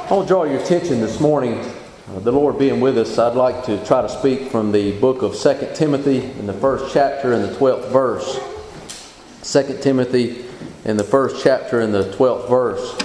I want to draw your attention this morning, the Lord being with us. I'd like to try to speak from the book of 2 Timothy in the first chapter and the 12th verse. 2 Timothy in the first chapter and the 12th verse.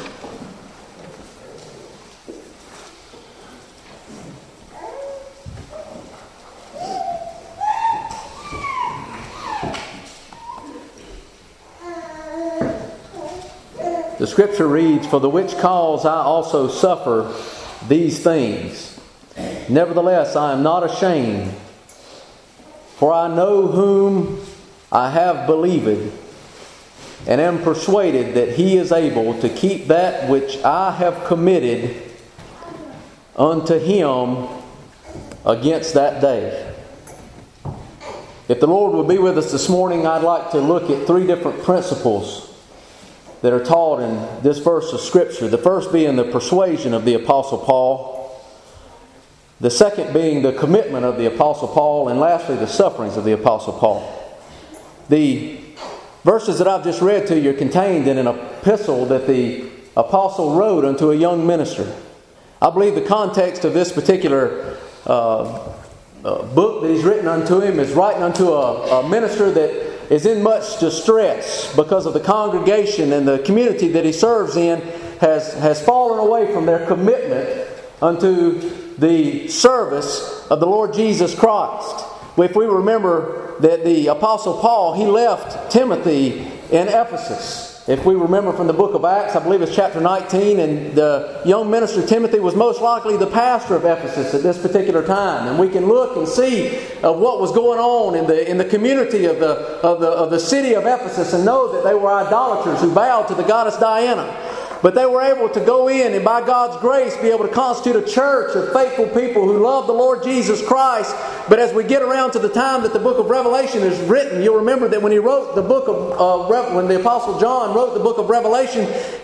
The scripture reads, "For the which cause I also suffer these things. Nevertheless, I am not ashamed, for I know whom I have believed, and am persuaded that He is able to keep that which I have committed unto Him against that day." If the Lord will be with us this morning, I'd like to look at three different principles that are taught in this verse of Scripture. The first being the persuasion of the Apostle Paul. The second being the commitment of the Apostle Paul. And lastly, the sufferings of the Apostle Paul. The verses that I've just read to you are contained in an epistle that the Apostle wrote unto a young minister. I believe the context of this particular book that he's written unto him is writing unto a minister that is in much distress because of the congregation and the community that he serves in has fallen away from their commitment unto the service of the Lord Jesus Christ. If we remember that the Apostle Paul, he left Timothy in Ephesus. If we remember from the book of Acts, I believe it's chapter 19, and the young minister Timothy was most likely the pastor of Ephesus at this particular time. And we can look and see of what was going on in the community of the city of Ephesus and know that they were idolaters who bowed to the goddess Diana. But they were able to go in and by God's grace be able to constitute a church of faithful people who love the Lord Jesus Christ. But as we get around to the time that the book of Revelation is written, you'll remember that when he wrote the book of when the Apostle John wrote the book of Revelation,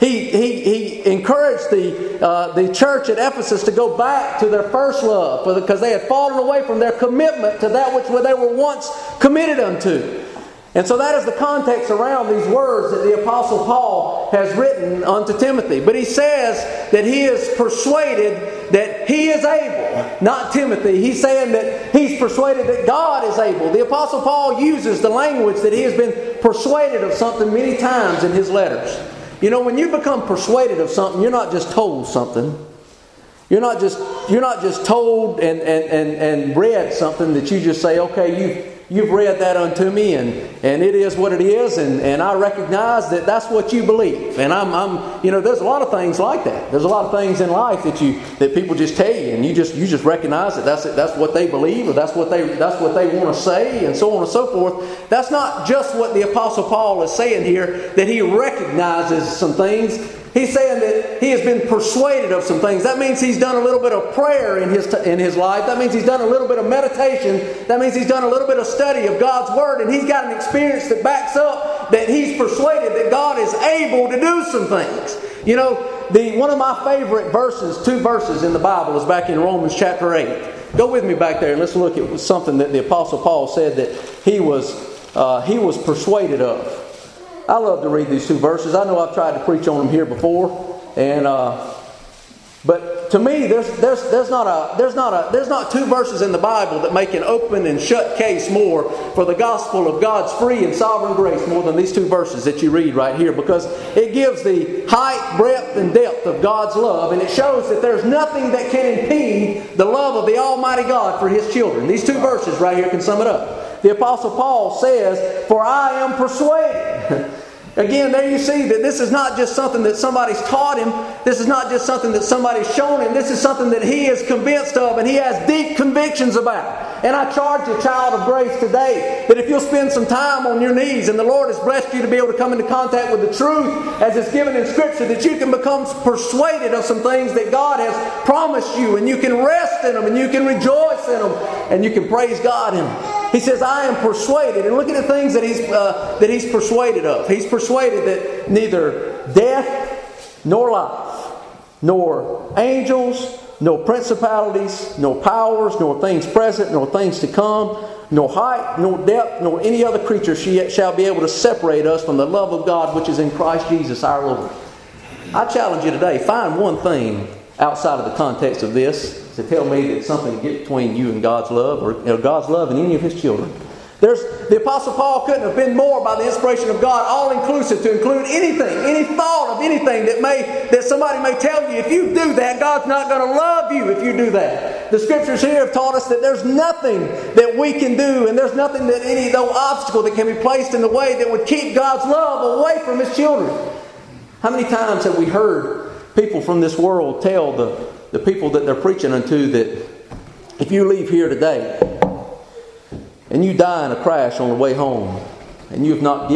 he encouraged the church at Ephesus to go back to their first love, because they had fallen away from their commitment to that which they were once committed unto. And so that is the context around these words that the Apostle Paul has written unto Timothy. But he says that he is persuaded that he is able, not Timothy. He's saying that he's persuaded that God is able. The Apostle Paul uses the language that he has been persuaded of something many times in his letters. You know, when you become persuaded of something, you're not just told something. You're not just told and read something that you just say, okay, You've read that unto me, and it is what it is, and I recognize that that's what you believe. And I'm there's a lot of things like that. There's a lot of things in life that people just tell you, and you just recognize that that's what they believe, or that's what they want to say, and so on and so forth. That's not just what the Apostle Paul is saying here, that he recognizes some things. He's saying that he has been persuaded of some things. That means he's done a little bit of prayer in his life. That means he's done a little bit of meditation. That means he's done a little bit of study of God's Word. And he's got an experience that backs up that he's persuaded that God is able to do some things. You know, one of my favorite verses, two verses in the Bible, is back in Romans chapter 8. Go with me back there and let's look at something that the Apostle Paul said that he was persuaded of. I love to read these two verses. I know I've tried to preach on them here before, but to me, there's not two verses in the Bible that make an open and shut case more for the gospel of God's free and sovereign grace more than these two verses that you read right here, because it gives the height, breadth, and depth of God's love, and it shows that there's nothing that can impede the love of the Almighty God for His children. These two verses right here can sum it up. The Apostle Paul says, "For I am persuaded." Again, there you see that this is not just something that somebody's taught him. This is not just something that somebody's shown him. This is something that he is convinced of and he has deep convictions about. And I charge you, child of grace, today, that if you'll spend some time on your knees, and the Lord has blessed you to be able to come into contact with the truth as it's given in Scripture, that you can become persuaded of some things that God has promised you, and you can rest in them, and you can rejoice in them, and you can praise God in them. He says, "I am persuaded." And look at the things that he's persuaded of. He's persuaded that neither death nor life, nor angels, nor principalities, nor powers, nor things present, nor things to come, nor height, nor depth, nor any other creature shall be able to separate us from the love of God which is in Christ Jesus our Lord. I challenge you today, find one thing outside of the context of this to tell me that something to get between you and God's love, or God's love and any of His children. The Apostle Paul couldn't have been more by the inspiration of God, all-inclusive, to include anything, any thought of anything that somebody may tell you. If you do that, God's not going to love you if you do that. The Scriptures here have taught us that there's nothing that we can do, and there's nothing that no obstacle that can be placed in the way that would keep God's love away from His children. How many times have we heard people from this world tell the people that they're preaching unto that if you leave here today and you die in a crash on the way home, and you've not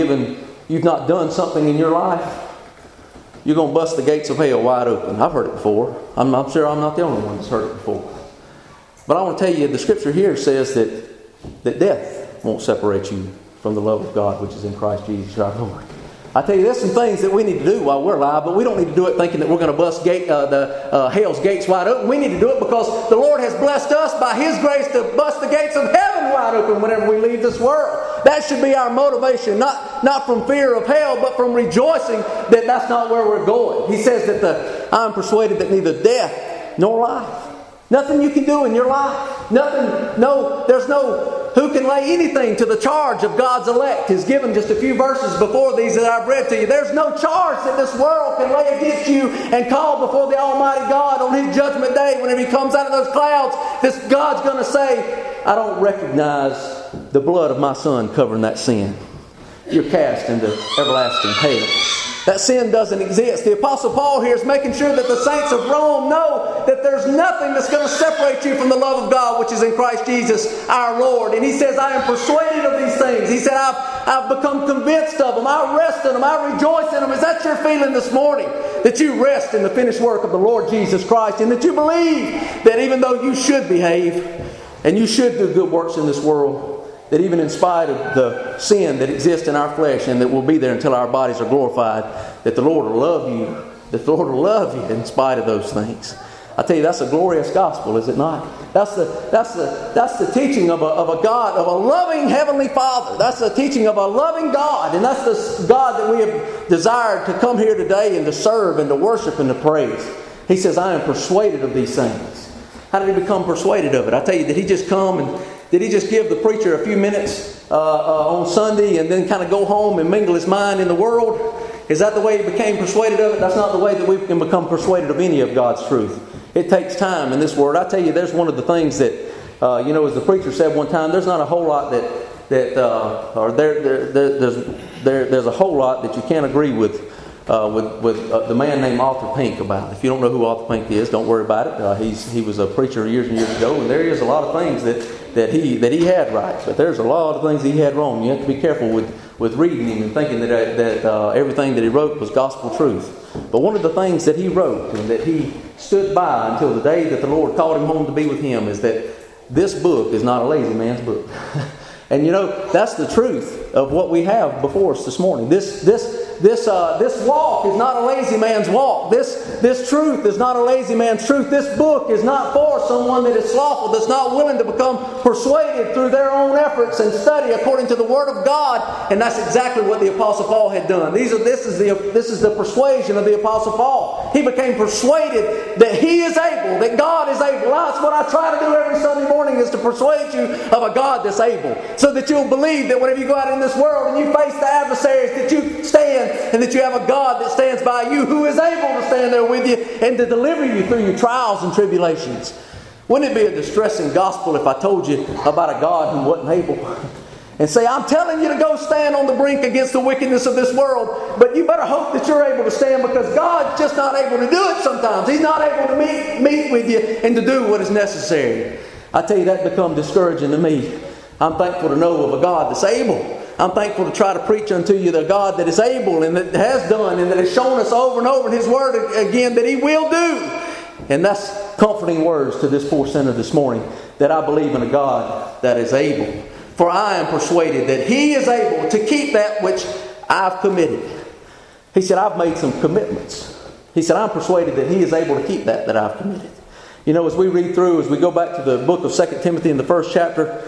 done something in your life, you're going to bust the gates of hell wide open. I've heard it before. I'm sure I'm not the only one that's heard it before. But I want to tell you, the Scripture here says that death won't separate you from the love of God which is in Christ Jesus our Lord. I tell you, there's some things that we need to do while we're alive, but we don't need to do it thinking that we're going to bust hell's gates wide open. We need to do it because the Lord has blessed us by His grace to bust the gates of heaven wide open whenever we leave this world. That should be our motivation, not from fear of hell, but from rejoicing that that's not where we're going. He says that I'm persuaded that neither death nor life, nothing you can do in your life, there's no who can lay anything to the charge of God's elect. He's given just a few verses before these that I've read to you. There's no charge that this world can lay against you and call before the Almighty God on His judgment day. Whenever He comes out of those clouds, God's going to say, I don't recognize the blood of my Son covering that sin. You're cast into everlasting hell. That sin doesn't exist. The Apostle Paul here is making sure that the saints of Rome know that there's nothing that's going to separate you from the love of God which is in Christ Jesus our Lord. And he says, I am persuaded of these things. He said, I've become convinced of them. I rest in them. I rejoice in them. Is that your feeling this morning? That you rest in the finished work of the Lord Jesus Christ, and that you believe that even though you should behave and you should do good works in this world, that even in spite of the sin that exists in our flesh and that will be there until our bodies are glorified, that the Lord will love you. That the Lord will love you in spite of those things. I tell you, that's a glorious gospel, is it not? That's the teaching of a God, of a loving Heavenly Father. That's the teaching of a loving God. And that's the God that we have desired to come here today and to serve and to worship and to praise. He says, I am persuaded of these things. How did he become persuaded of it? I tell you, did he just come and did he just give the preacher a few minutes on Sunday and then kind of go home and mingle his mind in the world? Is that the way he became persuaded of it? That's not the way that we can become persuaded of any of God's truth. It takes time in this word. I tell you, there's one of the things that, as the preacher said one time, there's not a whole lot there's a whole lot that you can't agree with the man named Arthur Pink about. If you don't know who Arthur Pink is, don't worry about it. He was a preacher years and years ago, and there is a lot of things that he had right, but there's a lot of things he had wrong. You have to be careful with reading him and thinking that everything that he wrote was gospel truth. But one of the things that he wrote and that he stood by until the day that the Lord called him home to be with Him is that this book is not a lazy man's book. And that's the truth of what we have before us this morning. This walk is not a lazy man's walk. This truth is not a lazy man's truth. This book is not for someone that is slothful, that's not willing to become persuaded through their own efforts and study according to the Word of God. And that's exactly what the Apostle Paul had done. This is the persuasion of the Apostle Paul. He became persuaded that he is able, that God is able. That's what I try to do every Sunday morning, is to persuade you of a God that's able. So that you'll believe that whenever you go out in this world and you face the adversaries, that you stand and that you have a God that stands by you, who is able to stand there with you and to deliver you through your trials and tribulations. Wouldn't it be a distressing gospel if I told you about a God who wasn't able? And say, I'm telling you to go stand on the brink against the wickedness of this world, but you better hope that you're able to stand, because God's just not able to do it sometimes. He's not able to meet with you and to do what is necessary. I tell you, that become discouraging to me. I'm thankful to know of a God that's able. I'm thankful to try to preach unto you the God that is able and that has done and that has shown us over and over in His Word again that He will do. And that's comforting words to this poor sinner this morning, that I believe in a God that is able. For I am persuaded that He is able to keep that which I've committed. He said, I've made some commitments. He said, I'm persuaded that He is able to keep that I've committed. As we read through, as we go back to the book of 2 Timothy in the first chapter,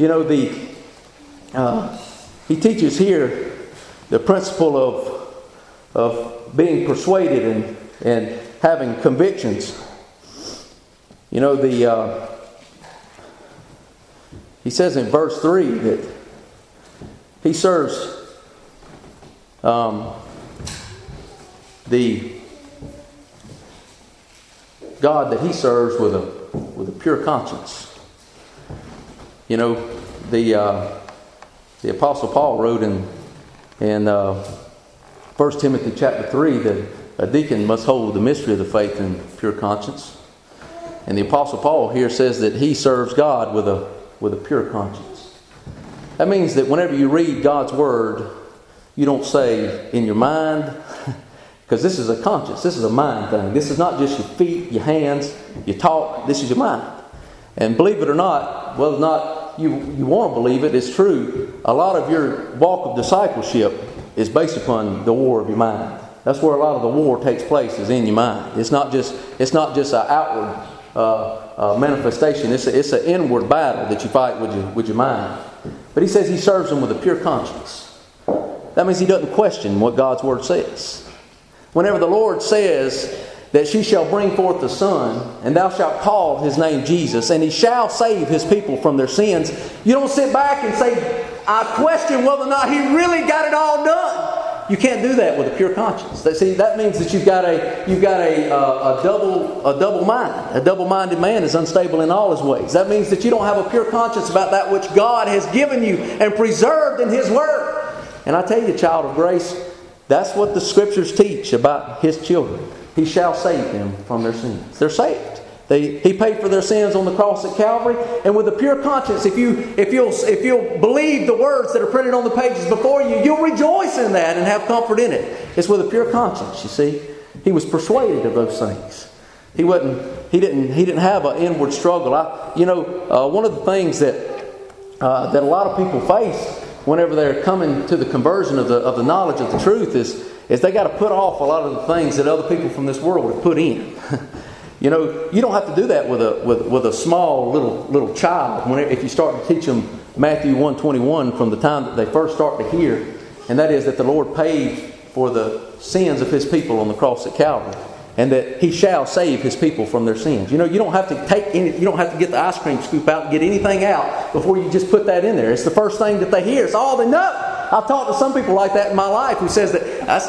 he teaches here the principle of being persuaded and having convictions. You know, he says in verse 3 that he serves the God that he serves with a pure conscience. You know, the Apostle Paul wrote in 1 Timothy chapter 3 that a deacon must hold the mystery of the faith in pure conscience. And the Apostle Paul here says that he serves God with a pure conscience. That means that whenever you read God's Word, you don't say in your mind, because this is a conscience, this is a mind thing. This is not just your feet, your hands, your talk, this is your mind. And believe it or not, whether or not you want to believe it, it's true. A lot of your walk of discipleship is based upon the war of your mind. That's where a lot of the war takes place, is in your mind. It's not just an outward manifestation. It's an inward battle that you fight with your mind. But he says he serves them with a pure conscience. That means he doesn't question what God's Word says. Whenever the Lord says that she shall bring forth the Son, and thou shalt call his name Jesus, and he shall save his people from their sins, you don't sit back and say, I question whether or not he really got it all done. You can't do that with a pure conscience. See, that means that you've got a double mind. A double-minded man is unstable in all his ways. That means that you don't have a pure conscience about that which God has given you and preserved in His Word. And I tell you, child of grace, that's what the Scriptures teach about His children. He shall save them from their sins. They're saved. He paid for their sins on the cross at Calvary, and with a pure conscience, if you'll believe the words that are printed on the pages before you, you'll rejoice in that and have comfort in it. It's with a pure conscience. You see, he was persuaded of those things. He didn't have an inward struggle. One of the things that a lot of people face whenever they're coming to the conversion of the knowledge of the truth is they got to put off a lot of the things that other people from this world have put in. You know, you don't have to do that with a small little child. If you start to teach them Matthew 1:21 from the time that they first start to hear, and that is that the Lord paid for the sins of His people on the cross at Calvary, and that He shall save His people from their sins. You know, you don't have to get the ice cream scoop out and get anything out before you just put that in there. It's the first thing that they hear. It's all they know. I've talked to some people like that in my life who says that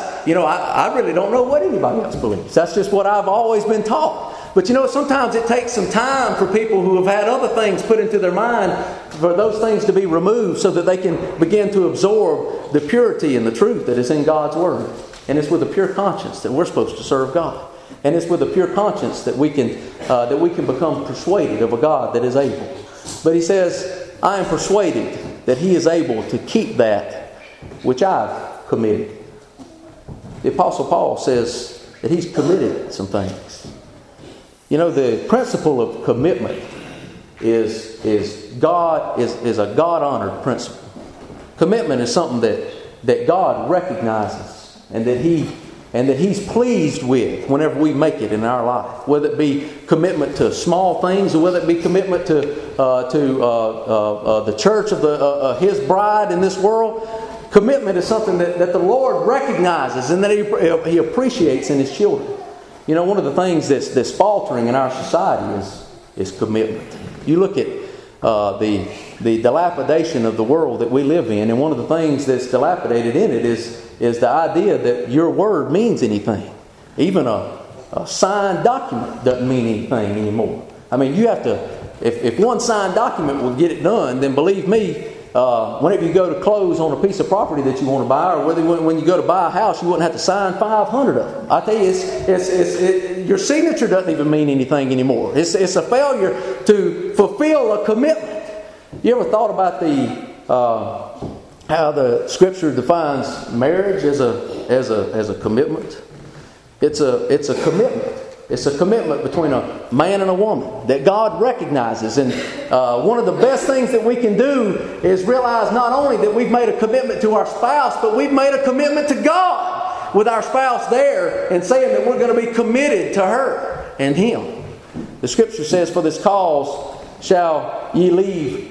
I really don't know what anybody else believes. That's just what I've always been taught. But sometimes it takes some time for people who have had other things put into their mind for those things to be removed so that they can begin to absorb the purity and the truth that is in God's Word. And it's with a pure conscience that we're supposed to serve God. And it's with a pure conscience that we can become persuaded of a God that is able. But he says, I am persuaded that He is able to keep that which I've committed. The Apostle Paul says that he's committed some things. You know, the principle of commitment is a God-honored principle. Commitment is something that God recognizes and that He's pleased with whenever we make it in our life. Whether it be commitment to small things, or whether it be commitment to the church of His bride in this world. Commitment is something that the Lord recognizes and that He appreciates in His children. You know, one of the things that's faltering in our society is commitment. You look at the dilapidation of the world that we live in, and one of the things that's dilapidated in it is the idea that your word means anything. Even a signed document doesn't mean anything anymore. I mean, you have to, if one signed document will get it done, then believe me, whenever you go to close on a piece of property that you want to buy, or whether when you go to buy a house, you wouldn't have to sign 500 of them. I tell you, your signature doesn't even mean anything anymore. It's a failure to fulfill a commitment. You ever thought about how the Scripture defines marriage as a commitment? It's a commitment. It's a commitment between a man and a woman that God recognizes. And one of the best things that we can do is realize not only that we've made a commitment to our spouse, but we've made a commitment to God with our spouse there, and saying that we're going to be committed to her and him. The Scripture says, for this cause shall he leave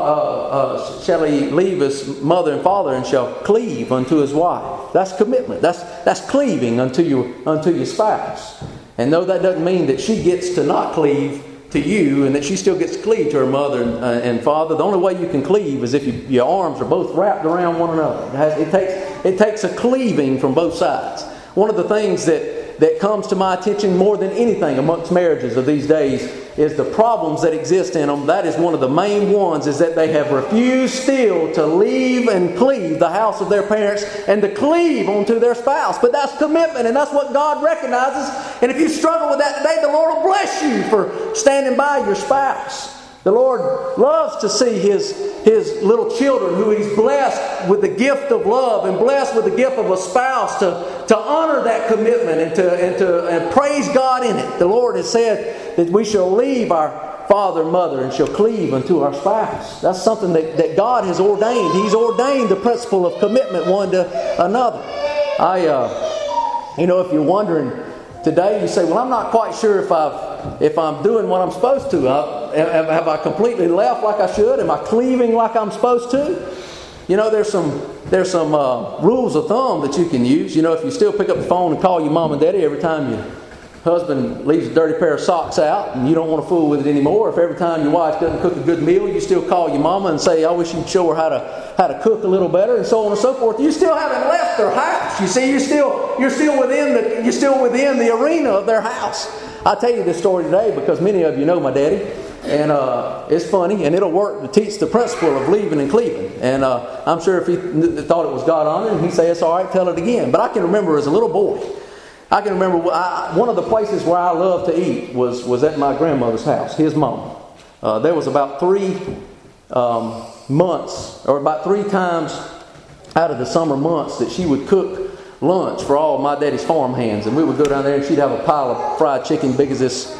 his mother and father, and shall cleave unto his wife. That's commitment. That's cleaving unto your spouse. And no, that doesn't mean that she gets to not cleave to you, and that she still gets to cleave to her mother and father. The only way you can cleave is if your arms are both wrapped around one another. It takes a cleaving from both sides. One of the things that comes to my attention more than anything amongst marriages of these days is the problems that exist in them. That is one of the main ones, is that they have refused still to leave and cleave the house of their parents and to cleave onto their spouse. But that's commitment, and that's what God recognizes. And if you struggle with that today, the Lord will bless you for standing by your spouse. The Lord loves to see His little children who He's blessed with the gift of love and blessed with the gift of a spouse to honor that commitment and to praise God in it. The Lord has said that we shall leave our father and mother and shall cleave unto our spouse. That's something that God has ordained. He's ordained the principle of commitment one to another. If you're wondering today, you say, well, I'm not quite sure if I'm doing what I'm supposed to. Have I completely left like I should? Am I cleaving like I'm supposed to? There's some rules of thumb that you can use. If you still pick up the phone and call your mom and daddy every time your husband leaves a dirty pair of socks out and you don't want to fool with it anymore. If every time your wife doesn't cook a good meal, you still call your mama and say, I wish you'd show her how to cook a little better, and so on and so forth. You still haven't left their house. You see, you're still within the arena of their house. I'll tell you this story today because many of you know my daddy. And it's funny, and it'll work to teach the principle of leaving and cleaving. And I'm sure if he thought it was God honoring, he'd say, it's all right, tell it again. But I can remember as a little boy, one of the places where I loved to eat was at my grandmother's house, his mom. There was about 3 months, or about 3 times out of the summer months that she would cook lunch for all of my daddy's farm hands. And we would go down there and she'd have a pile of fried chicken big as this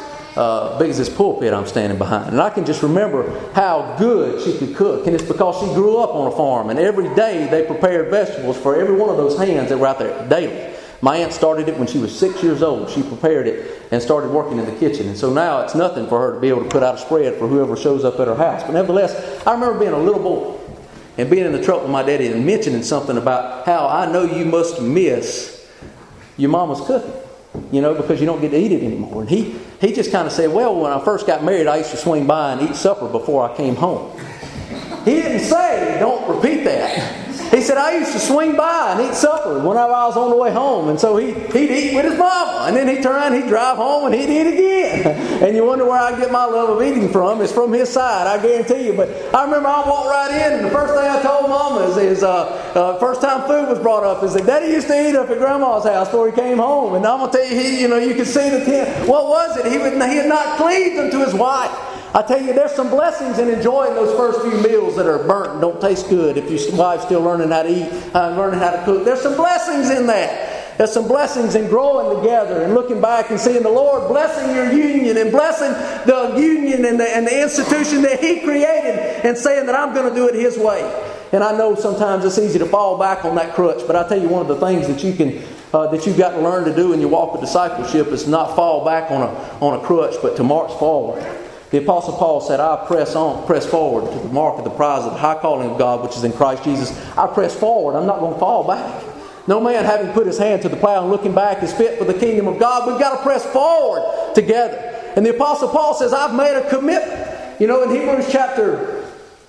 pulpit I'm standing behind. And I can just remember how good she could cook. And it's because she grew up on a farm. And every day they prepared vegetables for every one of those hands that were out there daily. My aunt started it when she was 6 years old. She prepared it and started working in the kitchen. And so now it's nothing for her to be able to put out a spread for whoever shows up at her house. But nevertheless, I remember being a little boy and being in the truck with my daddy and mentioning something about how I know you must miss your mama's cooking. Because you don't get to eat it anymore. And he just kind of said, well, when I first got married, I used to swing by and eat supper before I came home. He didn't say, don't repeat that. He said, I used to swing by and eat supper whenever I was on the way home. And so he'd eat with his mama. And then he'd turn around, he'd drive home, and he'd eat again. And you wonder where I get my love of eating from. It's from his side, I guarantee you. But I remember I walked right in, and the first thing I told Mama is first time food was brought up, is that Daddy used to eat up at Grandma's house before he came home. And I'm going to tell you, you could see the tent. What was it? He had not cleaved unto his wife. I tell you, there's some blessings in enjoying those first few meals that are burnt and don't taste good if your wife's still learning how to eat, learning how to cook. There's some blessings in that. There's some blessings in growing together and looking back and seeing the Lord blessing your union and blessing the union and the institution that He created and saying that I'm going to do it His way. And I know sometimes it's easy to fall back on that crutch, but I tell you, one of the things that you've got to learn to do in your walk of discipleship is not fall back on a crutch, but to march forward. The Apostle Paul said, I press forward to the mark of the prize of the high calling of God, which is in Christ Jesus. I press forward. I'm not going to fall back. No man having put his hand to the plow and looking back is fit for the kingdom of God. We've got to press forward together. And the Apostle Paul says, I've made a commitment. In Hebrews chapter,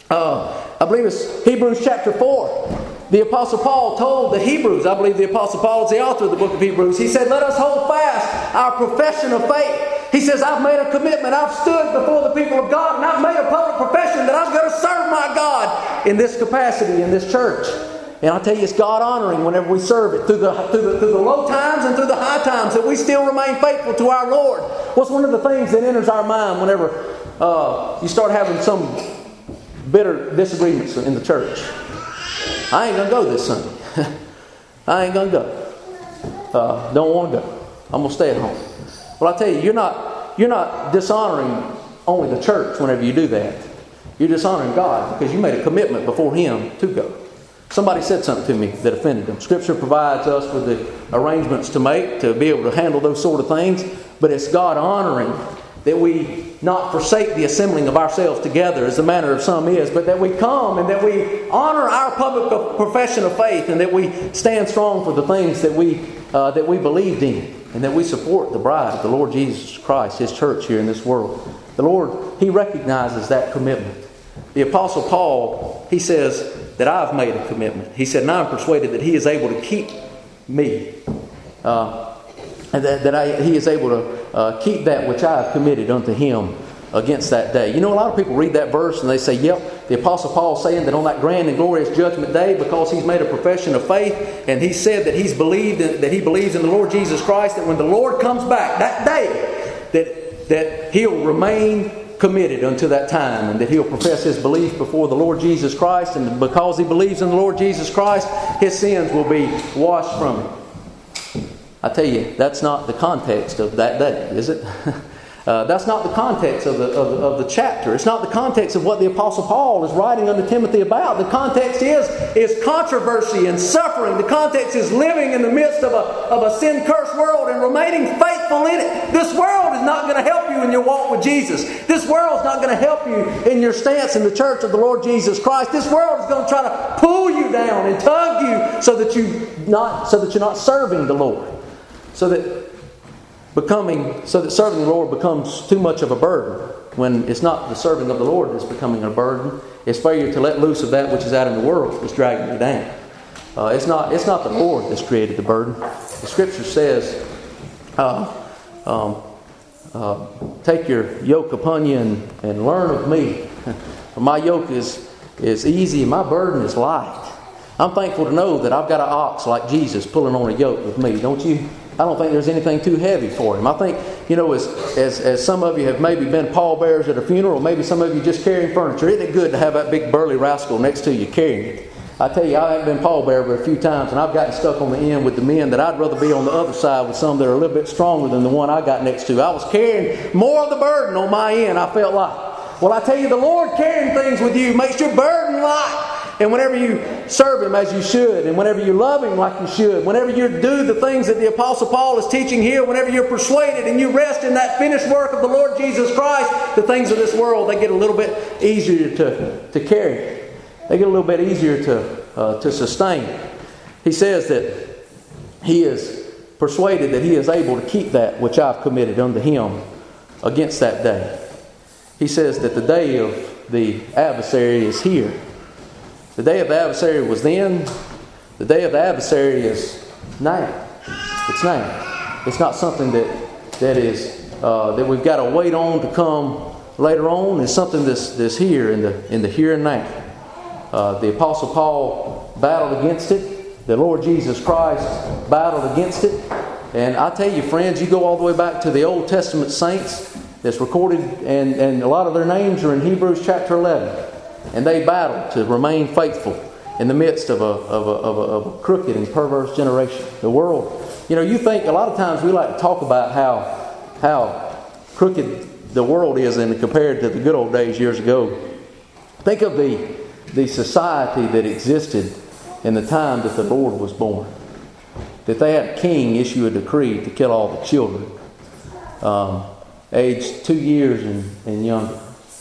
I believe it's Hebrews chapter 4. The Apostle Paul told the Hebrews, I believe the Apostle Paul is the author of the book of Hebrews, he said, let us hold fast our profession of faith. He says, I've made a commitment. I've stood before the people of God and I've made a public profession that I'm going to serve my God in this capacity, in this church. And I'll tell you, it's God honoring whenever we serve it through the low times and through the high times, that we still remain faithful to our Lord. What's one of the things that enters our mind whenever you start having some bitter disagreements in the church? I ain't going to go this Sunday. I ain't going to go. Don't want to go. I'm going to stay at home. Well, I tell you, you're not dishonoring only the church whenever you do that. You're dishonoring God because you made a commitment before Him to go. Somebody said something to me that offended them. Scripture provides us with the arrangements to make to be able to handle those sort of things, but it's God honoring that we not forsake the assembling of ourselves together as the manner of some is, but that we come and that we honor our public profession of faith and that we stand strong for the things that we believed in, and that we support the bride of the Lord Jesus Christ, His church here in this world. The Lord, He recognizes that commitment. The Apostle Paul, he says that I've made a commitment. He said, and I'm persuaded that He is able to keep me. And He is able to keep that which I have committed unto Him against that day. You know, a lot of people read that verse and they say, yep, the Apostle Paul is saying that on that grand and glorious judgment day, because he's made a profession of faith and he said that he believes in the Lord Jesus Christ, that when the Lord comes back that day, that He'll remain committed unto that time, and that he'll profess his belief before the Lord Jesus Christ, and because he believes in the Lord Jesus Christ, his sins will be washed from him. I tell you, that's not the context of that day, is it? That's not the context of the chapter. It's not the context of what the Apostle Paul is writing unto Timothy about. The context is controversy and suffering. The context is living in the midst of a sin-cursed world and remaining faithful in it. This world is not going to help you in your walk with Jesus. This world is not going to help you in your stance in the church of the Lord Jesus Christ. This world is going to try to pull you down and tug you so that you're not serving the Lord. So that serving the Lord becomes too much of a burden, when it's not the serving of the Lord that's becoming a burden. It's failure to let loose of that which is out in the world that's dragging you down. It's not the Lord that's created the burden. The Scripture says, take your yoke upon you and learn of me. My yoke is easy and my burden is light. I'm thankful to know that I've got an ox like Jesus pulling on a yoke with me, don't you? I don't think there's anything too heavy for him. I think, as some of you have maybe been pallbearers at a funeral, maybe some of you just carrying furniture, isn't it good to have that big burly rascal next to you carrying it? I tell you, I haven't been pallbearer but a few times, and I've gotten stuck on the end with the men that I'd rather be on the other side with some that are a little bit stronger than the one I got next to. I was carrying more of the burden on my end, I felt like. Well, I tell you, the Lord carrying things with you makes your burden light. And whenever you serve Him as you should, and whenever you love Him like you should, whenever you do the things that the Apostle Paul is teaching here, whenever you're persuaded and you rest in that finished work of the Lord Jesus Christ, the things of this world, they get a little bit easier to carry. They get a little bit easier to sustain. He says that he is persuaded that he is able to keep that which I've committed unto him against that day. He says that the day of the adversary is here. The day of the adversary was then. The day of the adversary is now. It's now. It's not something that we've got to wait on to come later on. It's something that's here in the here and now. The Apostle Paul battled against it. The Lord Jesus Christ battled against it. And I tell you, friends, you go all the way back to the Old Testament saints that's recorded, and a lot of their names are in Hebrews chapter 11. And they battled to remain faithful in the midst of a crooked and perverse generation. The world, you think a lot of times we like to talk about how crooked the world is and compared to the good old days years ago. Think of the society that existed in the time that the Lord was born. That they had a king issue a decree to kill all the children aged 2 years and younger.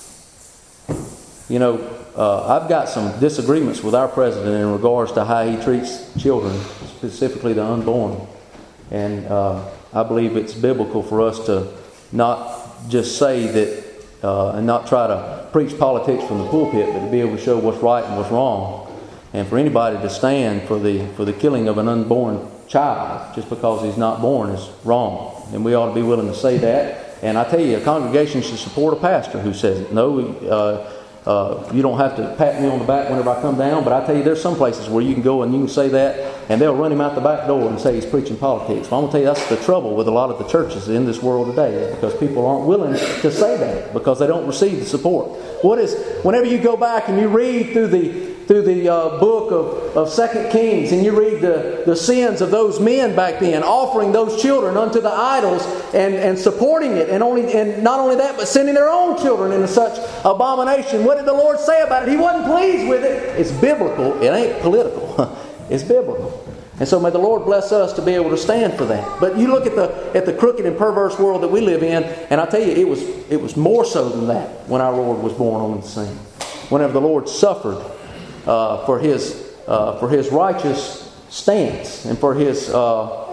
I've got some disagreements with our president in regards to how he treats children, specifically the unborn. And I believe it's biblical for us to not just say that and not try to preach politics from the pulpit, but to be able to show what's right and what's wrong. And for anybody to stand for the killing of an unborn child just because he's not born is wrong. And we ought to be willing to say that. And I tell you, a congregation should support a pastor who says it. No, you don't have to pat me on the back whenever I come down, but I tell you, there's some places where you can go and you can say that, and they'll run him out the back door and say he's preaching politics. Well, I'm going to tell you, that's the trouble with a lot of the churches in this world today, because people aren't willing to say that because they don't receive the support. Whenever you go back and you read through the book of 2 Kings, and you read the sins of those men back then, offering those children unto the idols and supporting it, and not only that, but sending their own children into such abomination. What did the Lord say about it? He wasn't pleased with it. It's biblical. It ain't political. It's biblical. And so may the Lord bless us to be able to stand for that. But you look at the crooked and perverse world that we live in, and I tell you, it was more so than that when our Lord was born on the scene. Whenever the Lord suffered for his righteous stance and for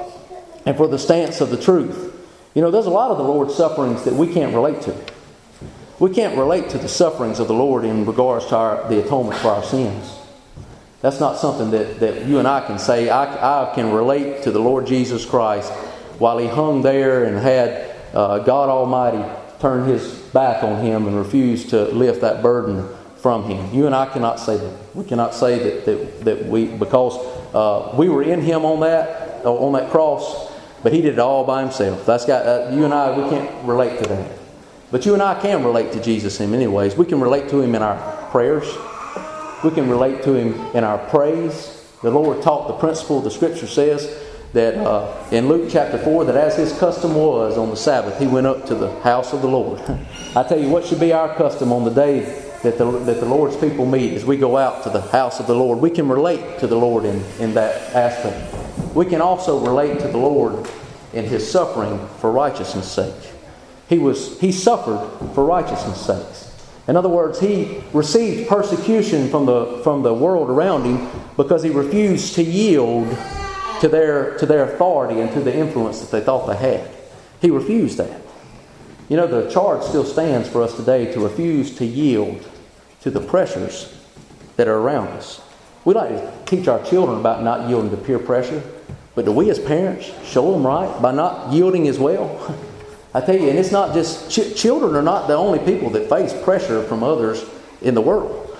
the stance of the truth. There's a lot of the Lord's sufferings that we can't relate to. We can't relate to the sufferings of the Lord in regards to the atonement for our sins. That's not something that you and I can say. I can relate to the Lord Jesus Christ while He hung there and had God Almighty turn His back on Him and refuse to lift that burden from Him. You and I cannot say that. We cannot say that we, because we were in Him on that cross, but He did it all by Himself. That's got you and I. We can't relate to that. But you and I can relate to Jesus in many ways. We can relate to Him in our prayers. We can relate to Him in our praise. The Lord taught the principle. The Scripture says that in Luke chapter 4, that as His custom was on the Sabbath, He went up to the house of the Lord. I tell you what should be our custom on the day that the Lord's people meet as we go out to the house of the Lord. We can relate to the Lord in that aspect. We can also relate to the Lord in His suffering for righteousness' sake. He suffered for righteousness' sake. In other words, He received persecution from the world around Him because He refused to yield to their authority and to the influence that they thought they had. He refused that. You know, the charge still stands for us today to refuse to yield to the pressures that are around us. We like to teach our children about not yielding to peer pressure, but do we as parents show them right by not yielding as well? I tell you, and it's not just children are not the only people that face pressure from others in the world.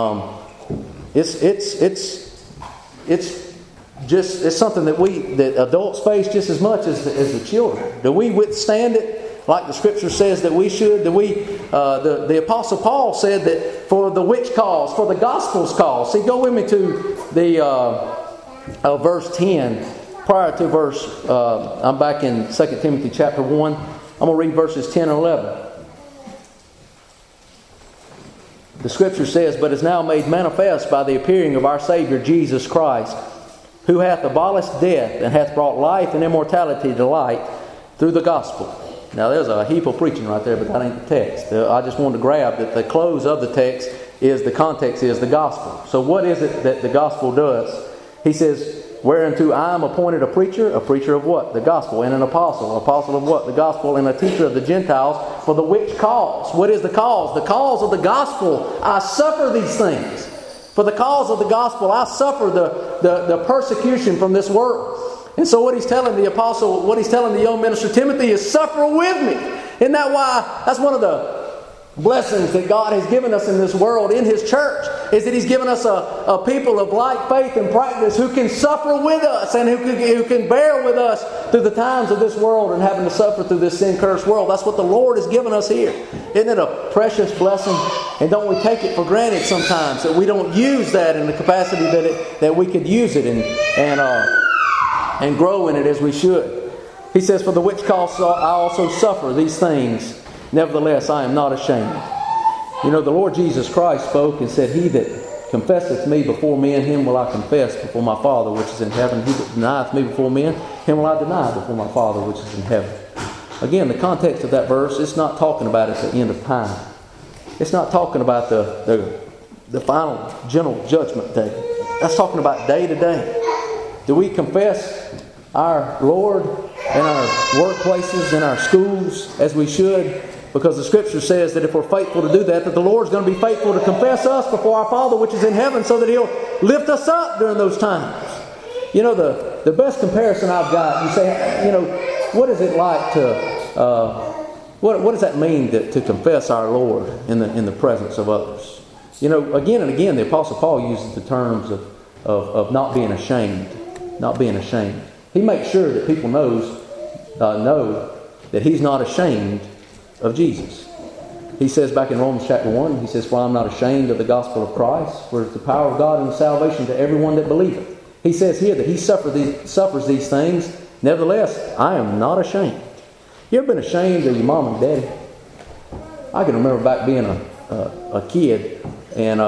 It's something that adults face just as much as the children. Do we withstand it like the Scripture says that we should? Do we? The Apostle Paul said that for the which cause, for the gospel's cause. See, go with me to the verse 10. Prior to verse, I'm back in 2 Timothy chapter 1. I'm going to read verses 10 and 11. The Scripture says, "But is now made manifest by the appearing of our Savior Jesus Christ, who hath abolished death and hath brought life and immortality to light through the gospel." Now there's a heap of preaching right there, but that ain't the text. I just wanted to grab that the close of the text is the context is the gospel. So what is it that the gospel does? He says, "Whereunto I am appointed a preacher of what? The gospel, and an apostle of what? The gospel, and a teacher of the Gentiles, for the which cause." What is the cause? The cause of the gospel, I suffer these things. For the cause of the gospel, I suffer the persecution from this world. And so what he's telling the apostle, what he's telling the young minister Timothy is, suffer with me. Isn't that why? That's one of the blessings that God has given us in this world, in His church, is that He's given us a people of like faith and practice who can suffer with us and who can bear with us through the times of this world and having to suffer through this sin-cursed world. That's what the Lord has given us here. Isn't it a precious blessing? And don't we take it for granted sometimes that we don't use that in the capacity that we could use it and grow in it as we should. He says, "For the which cause I also suffer these things. Nevertheless, I am not ashamed." You know, the Lord Jesus Christ spoke and said, "He that confesseth me before men, him will I confess before my Father which is in heaven. He that denieth me before men, him will I deny before my Father which is in heaven." Again, the context of that verse, it's not talking about at the end of time. It's not talking about the final general judgment day. That's talking about day to day. Do we confess our Lord in our workplaces, in our schools, as we should? Because the Scripture says that if we're faithful to do that the Lord's going to be faithful to confess us before our Father which is in heaven, so that He'll lift us up during those times. You know, the best comparison I've got, you say, you know, what is it like to, what does that mean to confess our Lord in the presence of others? You know, again and again the Apostle Paul uses the terms of not being ashamed. Not being ashamed. He makes sure that people know that he's not ashamed of Jesus. He says back in Romans chapter 1, he says, "For I am not ashamed of the gospel of Christ, for it's the power of God and salvation to everyone that believeth." He says here that he suffers these things. Nevertheless, I am not ashamed. You ever been ashamed of your mom and daddy? I can remember back being a kid, and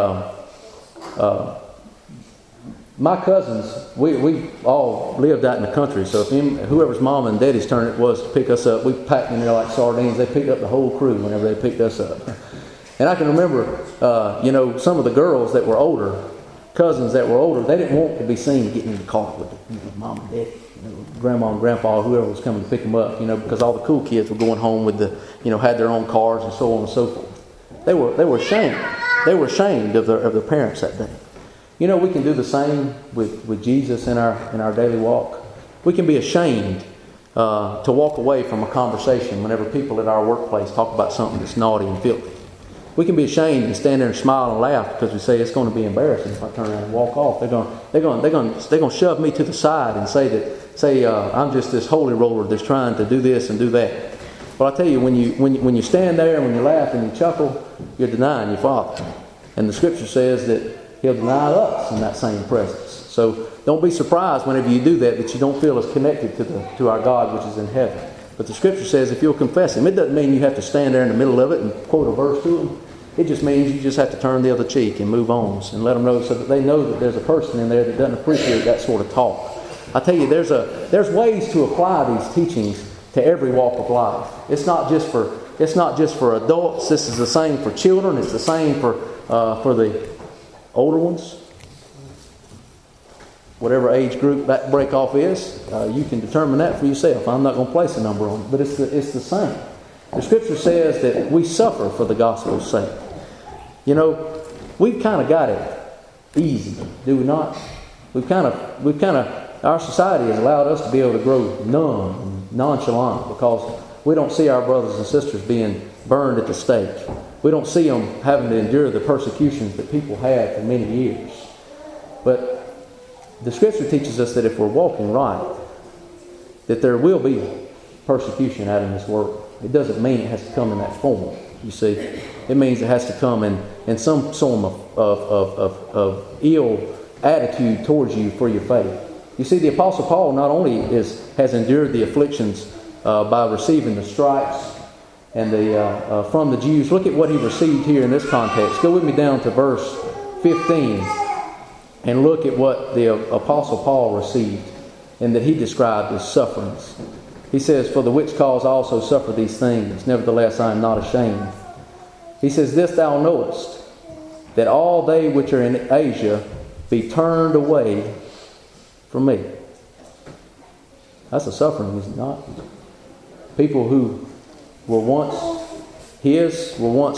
my cousins, we all lived out in the country, so if whoever's mom and daddy's turn it was to pick us up, we packed in there like sardines. They picked up the whole crew whenever they picked us up. And I can remember, some of the girls that were older, cousins that were older, they didn't want to be seen getting in the car with mom and daddy, grandma and grandpa, whoever was coming to pick them up, because all the cool kids were going home with had their own cars and so on and so forth. They were ashamed. They were ashamed of their parents that day. You know, we can do the same with Jesus in our daily walk. We can be ashamed to walk away from a conversation whenever people at our workplace talk about something that's naughty and filthy. We can be ashamed and stand there and smile and laugh because we say it's going to be embarrassing if I turn around and walk off. They're going to shove me to the side and say I'm just this holy roller that's trying to do this and do that. But I tell you, when you stand there and when you laugh and you chuckle, you're denying your Father. And the Scripture says that He'll deny us in that same presence. So don't be surprised whenever you do that you don't feel as connected to our God which is in heaven. But the Scripture says if you'll confess Him, it doesn't mean you have to stand there in the middle of it and quote a verse to Him. It just means you just have to turn the other cheek and move on and let them know so that they know that there's a person in there that doesn't appreciate that sort of talk. I tell you, there's ways to apply these teachings to every walk of life. It's not just for adults. This is the same for children. It's the same for the older ones. Whatever age group that break off is, you can determine that for yourself. I'm not going to place a number on it, but it's the same. The Scripture says that we suffer for the gospel's sake. You know, we've kind of got it easy, do we not? We've kind of our society has allowed us to be able to grow numb and nonchalant because we don't see our brothers and sisters being burned at the stake. We don't see them having to endure the persecutions that people have for many years. But the Scripture teaches us that if we're walking right, that there will be persecution out in this world. It doesn't mean it has to come in that form, you see. It means it has to come in some form of ill attitude towards you for your faith. You see, the Apostle Paul not only has endured the afflictions by receiving the stripes and from the Jews. Look at what he received here in this context. Go with me down to verse 15 and look at what the Apostle Paul received and that he described as sufferings. He says, "For the which cause I also suffer these things, nevertheless I am not ashamed." He says, "This thou knowest, that all they which are in Asia be turned away from me." That's a suffering, is it not? People who were once his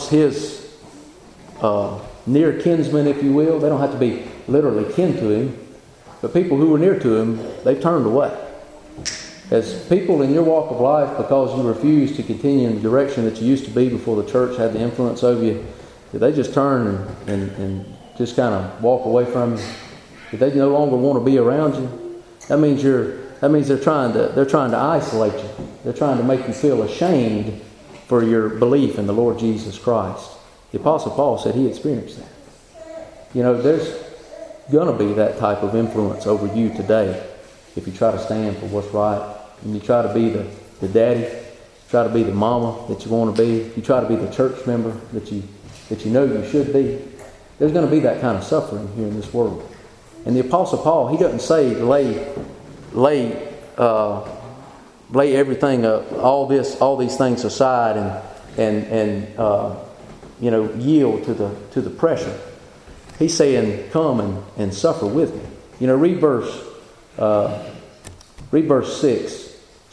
near kinsmen, if you will. They don't have to be literally kin to him, but people who were near to him, they've turned away. As people in your walk of life, because you refuse to continue in the direction that you used to be before the church had the influence over you, did they just turn and just kind of walk away from you? Did they no longer want to be around you? That means they're trying to isolate you. They're trying to make you feel ashamed for your belief in the Lord Jesus Christ. The Apostle Paul said he experienced that. You know, there's going to be that type of influence over you today if you try to stand for what's right. And you try to be the daddy, try to be the mama that you want to be, you try to be the church member that you know you should be. There's going to be that kind of suffering here in this world. And the Apostle Paul, he doesn't say lay everything up, all these things aside and yield to the pressure. He's saying, "Come and suffer with me." You know, read verse 6.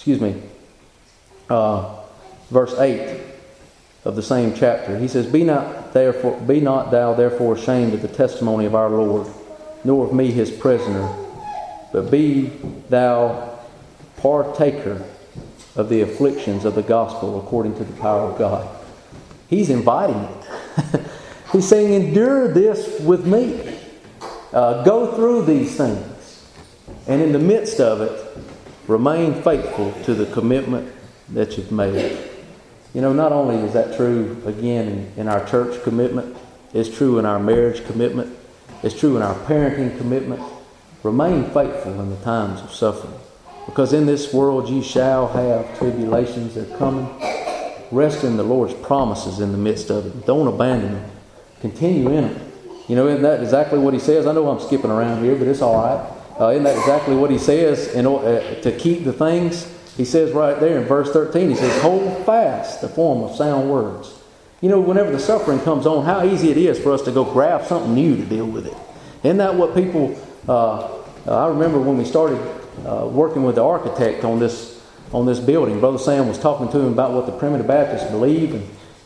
Verse 8 of the same chapter. He says, Be not thou therefore ashamed of the testimony of our Lord, nor of me his prisoner, but be thou partaker of the afflictions of the gospel according to the power of God. He's inviting it. He's saying, endure this with me. Go through these things. And in the midst of it, remain faithful to the commitment that you've made. You know, not only is that true, again, in our church commitment, it's true in our marriage commitment, it's true in our parenting commitment. Remain faithful in the times of suffering. Because in this world you shall have tribulations that are coming. Rest in the Lord's promises in the midst of it. Don't abandon them. Continue in them. You know, isn't that exactly what he says? I know I'm skipping around here, but it's all right. Isn't that exactly what he says to keep the things? He says right there in verse 13, he says, hold fast the form of sound words. You know, whenever the suffering comes on, how easy it is for us to go grab something new to deal with it. Isn't that what people... I remember when we started working with the architect on this building, Brother Sam was talking to him about what the Primitive Baptists believe, and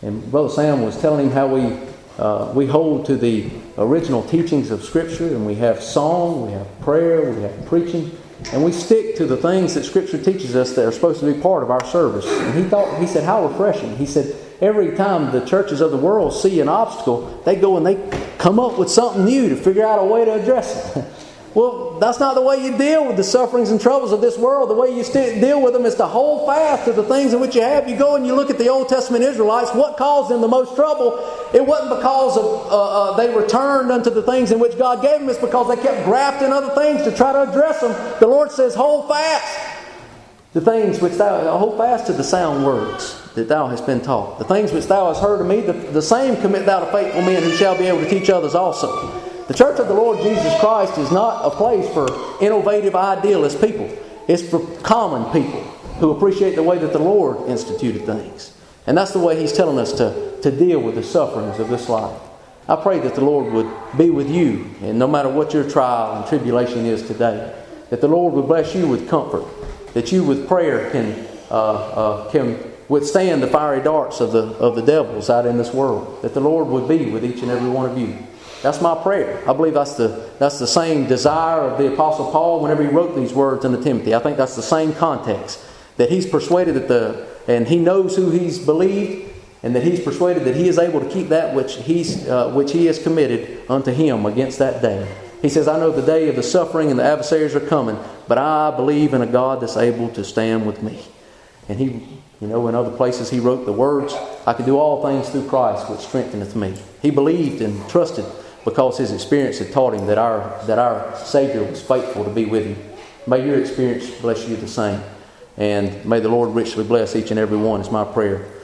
And Brother Sam was telling him how we hold to the original teachings of Scripture, and we have song, we have prayer, we have preaching, and we stick to the things that Scripture teaches us that are supposed to be part of our service. And he said, how refreshing. He said, every time the churches of the world see an obstacle, they go and they come up with something new to figure out a way to address it. Well, that's not the way you deal with the sufferings and troubles of this world. The way you deal with them is to hold fast to the things in which you have. You go and you look at the Old Testament Israelites. What caused them the most trouble? It wasn't because of they returned unto the things in which God gave them. It's because they kept grafting other things to try to address them. The Lord says, hold fast the things which hold fast to the sound words that thou hast been taught. The things which thou hast heard of me, the same commit thou to faithful men who shall be able to teach others also. The Church of the Lord Jesus Christ is not a place for innovative idealist people. It's for common people who appreciate the way that the Lord instituted things. And that's the way He's telling us to deal with the sufferings of this life. I pray that the Lord would be with you, and no matter what your trial and tribulation is today, that the Lord would bless you with comfort, that you with prayer can withstand the fiery darts of the devils out in this world, that the Lord would be with each and every one of you. That's my prayer. I believe that's the same desire of the Apostle Paul whenever he wrote these words unto Timothy. I think that's the same context. That he's persuaded and he knows who he's believed, and that he's persuaded that he is able to keep that which he has committed unto him against that day. He says, I know the day of the suffering and the adversaries are coming, but I believe in a God that's able to stand with me. And he, in other places he wrote the words, I can do all things through Christ which strengtheneth me. He believed and trusted because his experience had taught him that our Savior was faithful to be with him. May your experience bless you the same. And may the Lord richly bless each and every one is my prayer.